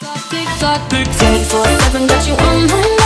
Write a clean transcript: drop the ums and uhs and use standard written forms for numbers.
Tick tock, 24/7 got you on my mind.